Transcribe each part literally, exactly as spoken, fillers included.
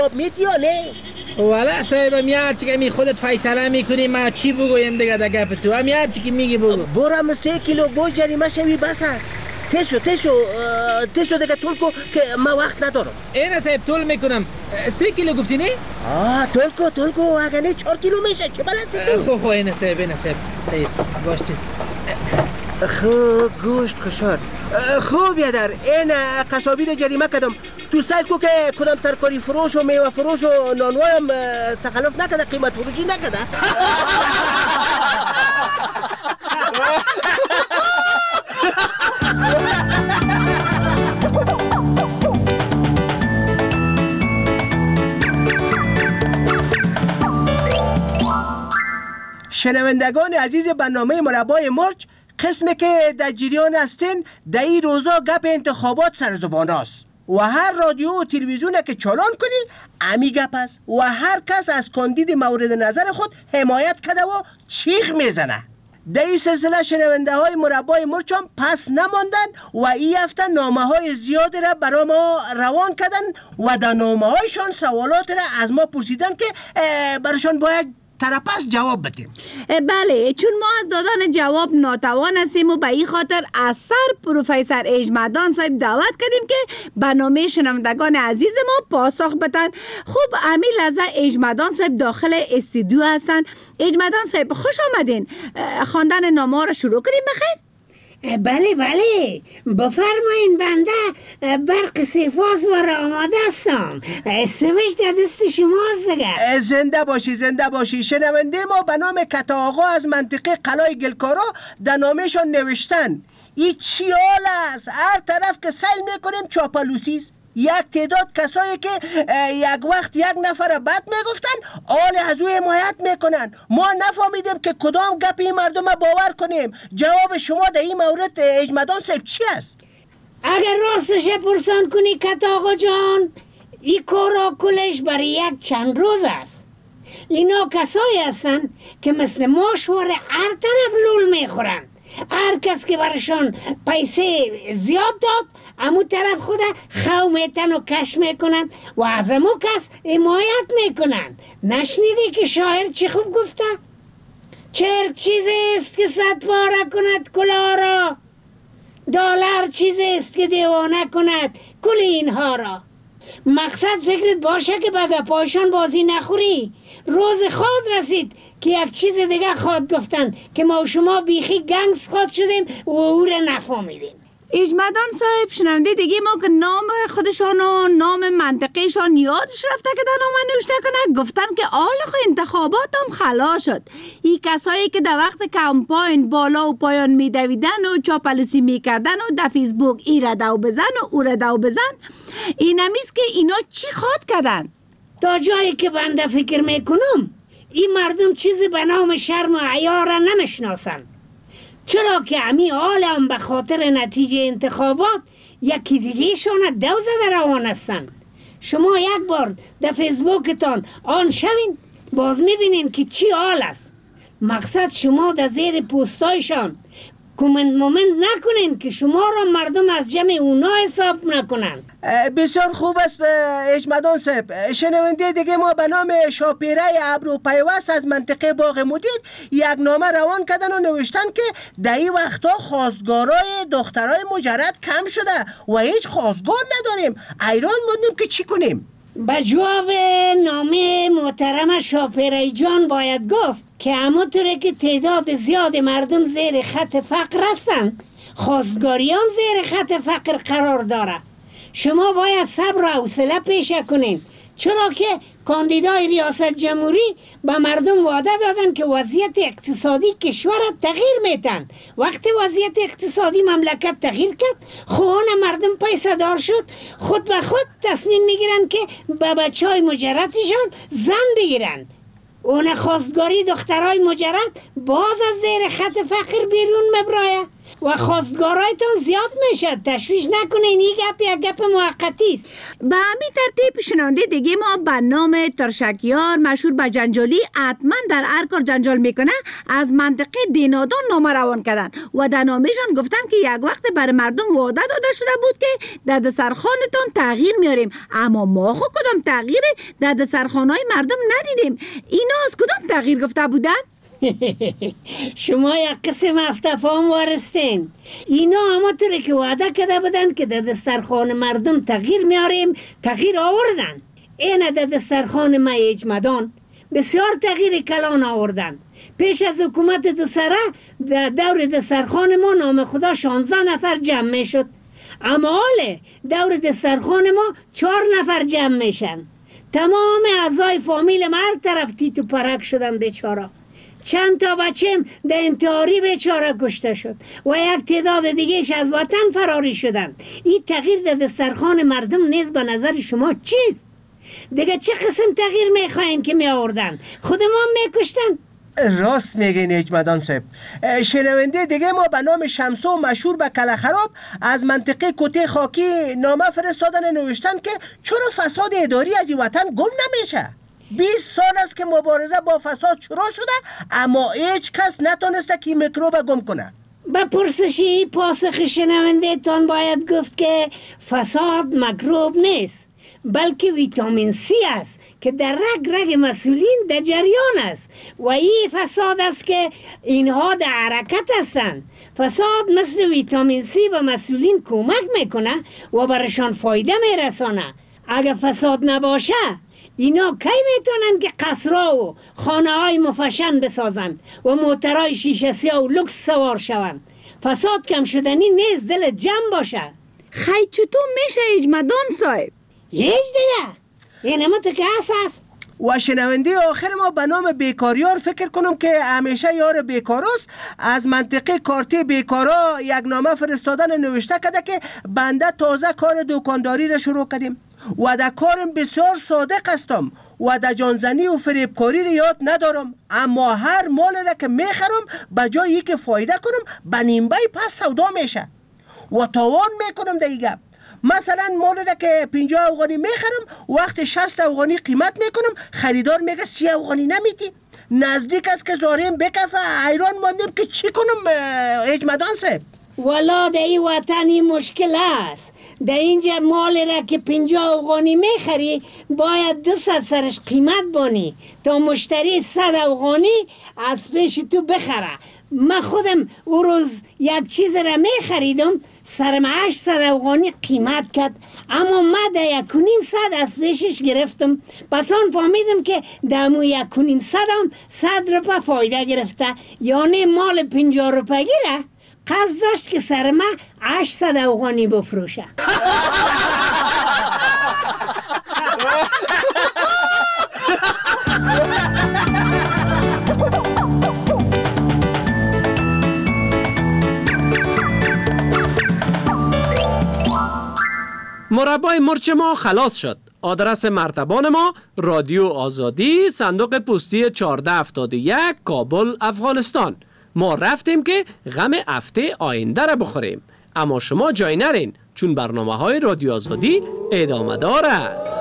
میتی یا نه؟ والا صاحب میار چی که می خودت فیصله میکنی ما چی بگویم دیگه در گپ تو میار چی که میگی بگو. برم سه کیلو گوشت جریمه شوی بس است. تشو تشو تشو دیگه طول کو که ما وقت ندارم. اینه صاحب طول میکنم. سه کیلو گفتی نه؟ آه طول کو طول کو اگه نه چهار کیلو میشه چه بلستی تو؟ خو خو اینه صاحب اینه صاحب صحیح گوشت. خو گوشت خشار خوب یادر این قصابی رو جریمه کردم. تو سایت کو که کدام ترکاری فروش و میوه فروش و نانوای هم تخلف نکده قیمت فروشی نکده. شنوندگان عزیز برنامه مربای مرچ، قسمی که در جریان هستین در این روزا گپ انتخابات سر زبان است و هر رادیو و تلویزیون که چالان کنی امی گپ است و هر کس از کاندید مورد نظر خود حمایت کرده و چیخ میزنه. در این سلسله شنونده های مربای مرچ هم پس نماندن و این هفته نامه های زیاد را برای ما روان کردن و در نامه هایشان سوالات را از ما پرسیدن که برشان باید ترپس جواب بدیم. بله، چون ما از دادن جواب ناتوان هستیم و به این خاطر از سر پروفسور اجمدان صاحب دعوت کردیم که برنامه شنوندگان عزیز ما پاسخ بدن. خب امی لحظه اجمدان صاحب داخل استودیو هستن. اجمدان صاحب خوش آمدین. خواندن نامه را شروع کنیم بخیر؟ بله بله بفرمایین، بنده برق سپاس و آماده هستم. سوش در دست شماست دیگه. زنده باشی زنده باشی. شنونده ما به نام کتا آقا از منطقه قلای گلکارا در نامهشان نوشتن این چی حال است؟ هر طرف که سیل میکنیم چاپلوسیست. یک تعداد کسایی که یک وقت یک نفر بد میگفتن آل از او حمایت میکنن. ما نفهمیدیم که کدام گپ این مردم باور کنیم. جواب شما در این مورد اجمدان صاحب چی است؟ اگر راستش پرسان کنی کتا آقا جان، این کارا کلش برای یک چند روز است. اینا کسایی هستن که مثل ماشوار هر طرف لول میخورن. هر کس که برشان پیسه زیاد داد امو طرف خود خو میتن و کش میکنن و از امو کس حمایت میکنن. نشنیدی که شاعر چی خوب گفته؟ چرک چیزی است که صد پاره کند کلاه را، دلار چیزی است که دیوانه کند کل اینها را. مقصد فکرت باشه که بگه پایشان بازی نخوری. روز خود رسید که یک چیز دیگه خود گفتن که ما و شما بیخی گنگس خود شدیم و او را نفهمیدیم. اجمدان صاحب شنونده دیگه ما که نام خودشان و نام منطقهشان یادش رفته که در نامه نوشته کنه، گفتن که آل خو انتخابات هم خلاص شد. این کسایی که در وقت کمپاین بالا و پایان میدویدن و چاپلوسی میکردن و در فیسبوک ای را دو بزن و او را دو بزن، این همیست که اینا چی خود کردن؟ تا جایی که بنده فکر میکنم این مردم چیزی به نام شرم و حیا را نمیشناسن. چرا که امی حال هم به خاطر نتیجه انتخابات یکی دیگه شانه دو زده روان هستن. شما یک بار در فیسبوکتان آن شوین باز میبینین که چی حال است. مقصد شما در زیر پوستایشان کومنت مومنت نکنین که شما را مردم از جمع اونا حساب نکنن. بسیار خوب است اجمدان صاحب. شنونده دیگه ما به نام شاپیره ابرو پیوست از منطقه باغ مدیر یک نامه روان کردن و نوشتن که در این وقتا خواستگارای دخترای مجرد کم شده و هیچ خواستگار نداریم. ایران موندیم که چی کنیم؟ به جواب نامه محترم شاپیره جان باید گفت که همونطوره که تعداد زیاد مردم زیر خط فقر هستن، خواستگاری هم زیر خط فقر قرار داره. شما باید صبر و حوصله پیشه کنین، چرا که کاندیدای ریاست جمهوری به مردم وعده دادن که وضعیت اقتصادی کشور تغییر میتن. وقتی وضعیت اقتصادی مملکت تغییر کرد، خوان مردم پیسه دار شد، خود به خود تصمیم میگیرن که به بچه های مجردشان زن بگیرن. اون خواستگاری دخترای مجرد باز از زیر خط فقر بیرون مبرایه و خواستگارایتون زیاد میشه. تشویش نکنین، این گپ یک گپ موقتی است. به همین ترتیب شنونده دیگه ما به نام ترشکیار مشهور به جنجالی حتما در هر کار جنجال میکنه از منطقه دینادان نامه روان کردن و در نامهشان گفتن که یک وقت بر مردم وعده داده شده بود که در دسترخوانتان تغییر میاریم، اما ما خو کدام تغییر در دسترخوانهای مردم ندیدیم. اینا از کدام تغییر گفته بودن؟ شما یک قسم افتفام وارستین. اینا همه طوری که وعده کرده بودن که در دسترخوان مردم تغییر میاریم تغییر آوردن. اینه در دسترخوان ما اجمدان بسیار تغییر کلان آوردن. پیش از حکومت دو سره در دور دسترخوان ما نام خدا شانزده نفر جمع می شد، اما حاله دور دسترخوان ما چهار نفر جمع میشن. تمام اعضای فامیل ما هر طرف تیت و پرک شدن بیچاره. چند تا بچه‌م در انتحاری بیچاره کشته شد و یک تعداد دیگهش از وطن فراری شدند. این تغییر در دسترخوان مردم نیز به نظر شما چیست؟ دیگه چه قسم تغییر میخواین که می آوردن؟ خودمان میکشتن؟ راست میگین اجمدان صاحب. شنونده دیگه ما به نام شمسو مشهور به کله خراب از منطقه کوته خاکی نامه فرستادن نوشتن که چرا فساد اداری از این وطن گم نمیشه. بیست سال است که مبارزه با فساد شروع شده اما هیچ کس نتونسته که میکروب گم کنه. به پرسشی پاسخ شنونده تان باید گفت که فساد میکروب نیست بلکه ویتامین سی است که در رگ رگ مسئولین در جریان است و این فساد است که اینها در حرکت هستند. فساد مثل ویتامین سی و مسئولین کمک میکنه و برشان فایده میرسانه. اگر فساد نباشه اینا کی میتونن که قصرها و خانه های مفشن بسازند و موترهای شیشه سیاه و لکس سوار شوند؟ فساد کم شدنی نیست، دل جمع باشه. خیلی چطور میشه اجمدان صاحب؟ هیچ دیگه این همه تو که هست. و شنونده آخر ما به نام بیکاریار فکر کنم که همیشه یار بیکاراست از منطقه کارته بیکارا یک نامه فرستادن نوشته کده که بنده تازه کار دکانداری را شروع کردیم و در کارم بسیار صادق هستم و در جانزنی و فریبکاری را یاد ندارم، اما هر مال را که میخرم به جایی که فایده کنم به نیمبه پس سودا میشه و تاوان میکنم در این گپ. مثلا مال را که پنجاه افغانی میخرم وقت شصت افغانی قیمت میکنم خریدار میگه سی افغانی نمیتی. نزدیک است که زاریم بکفه. حیران ماندیم که چی کنم اجمدان صاحب. والا در این وطنی مشکل است. در اینجا مال را که پنجاه افغانی میخری باید دو ست سرش قیمت بانی تا مشتری صد افغانی از پیش تو بخره. من خودم او روز یک چیز را میخریدم سرم هشت ست افغانی قیمت کرد، اما من در یک و نیم صد از پیشش گرفتم. پس آن فهمیدم که در مو یک و نیم صد هم صد روپه فایده گرفته، یعنی مال پنجاه روپه گیره قصد داشت که سر من هشت ست افغانی بفروشه. مربای مرچ ما خلاص شد. آدرس مرتبان ما رادیو آزادی، صندوق پستی چهارده هفتاد و یک، کابل، افغانستان. ما رفتیم که غم هفته آینده را بخوریم، اما شما جای نرین چون برنامه های رادیو آزادی ادامه دار است.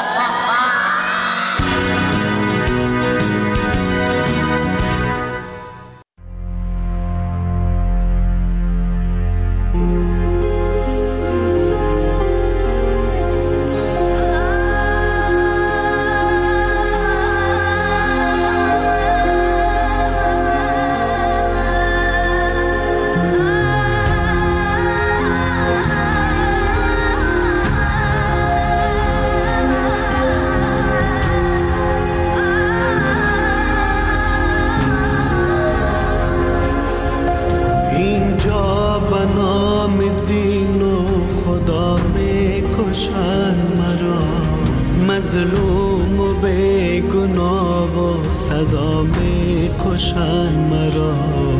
مظلوم و بیگناه و صدا می کشن مرا،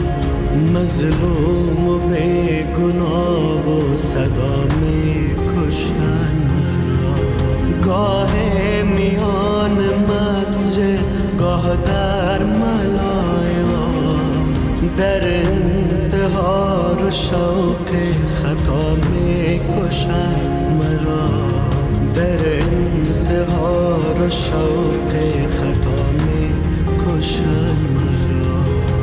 مظلوم و بیگناه و صدا می کشن مرا. گاه میان مسجد گاه در خطا می کشد مرا، در انتظار شوق خطا می کشد مرا.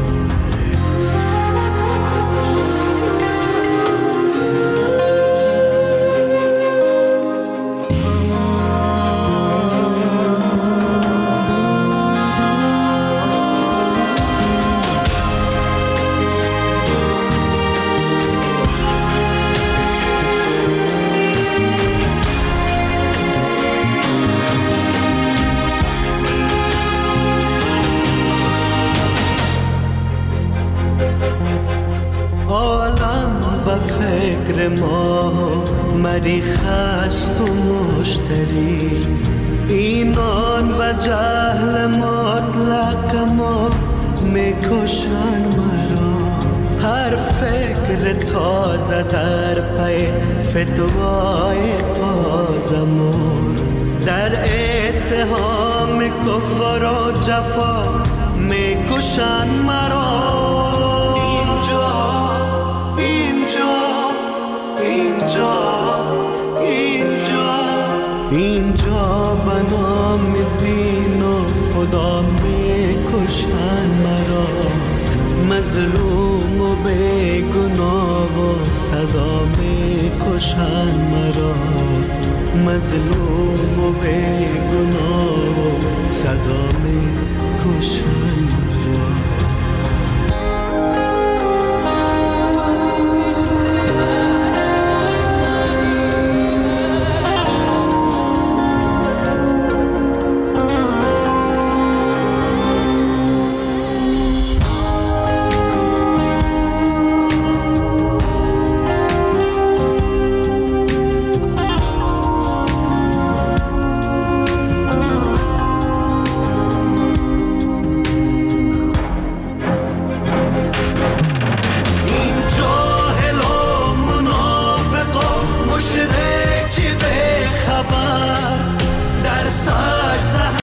فکر ما مریخ است و مشتری، اینان به جهل مطلق ما میکشن مرا. هر فکر تازه در پی فتوای تازه مرد، در اتهام کفر و جفا میکشن مرا. اینجا اینجا اینجا به نام دین و خدا میکشن مرا. مظلوم و بیگناه و صدا میکشن مرا. مظلوم و بیگناه و صدا